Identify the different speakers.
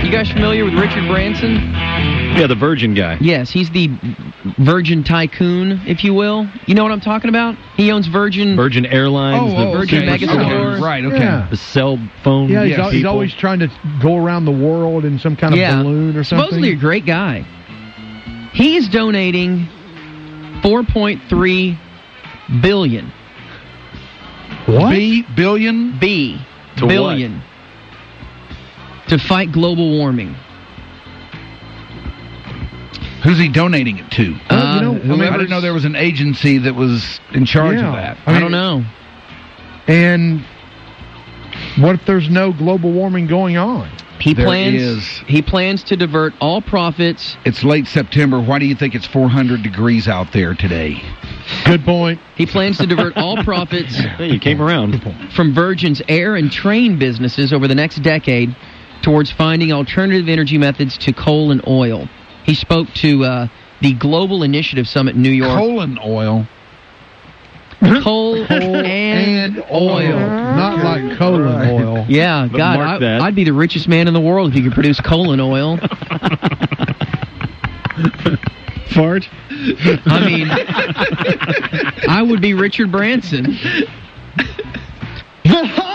Speaker 1: You guys familiar with Richard Branson?
Speaker 2: Yeah, the Virgin guy.
Speaker 1: Yes, he's the Virgin tycoon, if you will. You know what I'm talking about? He owns Virgin
Speaker 2: Airlines, the
Speaker 1: Virgin Megastore.
Speaker 3: Okay. Right, okay.
Speaker 4: Yeah.
Speaker 2: The cell phone.
Speaker 4: Yeah, he's always trying to go around the world in some kind of balloon or something.
Speaker 1: Supposedly a great guy. He's donating $4.3 billion.
Speaker 4: What?
Speaker 3: Billion?
Speaker 2: To
Speaker 1: billion. To fight global warming.
Speaker 3: Who's he donating it to?
Speaker 4: Well,
Speaker 3: I didn't know there was an agency that was in charge of that.
Speaker 1: I don't know.
Speaker 4: And what if there's no global warming going on?
Speaker 1: He plans to divert all profits.
Speaker 3: It's late September. Why do you think it's 400 degrees out there today?
Speaker 4: Good point.
Speaker 1: He plans to divert all profits
Speaker 2: Hey, you came around.
Speaker 1: from Virgin's air and train businesses over the next decade towards finding alternative energy methods to coal and oil. He spoke to the Global Initiative Summit in New York.
Speaker 3: Coal and oil.
Speaker 1: Coal and oil.
Speaker 4: Not like coal and oil.
Speaker 1: Yeah,
Speaker 2: But
Speaker 1: God,
Speaker 2: mark that.
Speaker 1: I'd be the richest man in the world if you could produce coal and oil.
Speaker 2: Fart?
Speaker 1: I mean, I would be Richard Branson.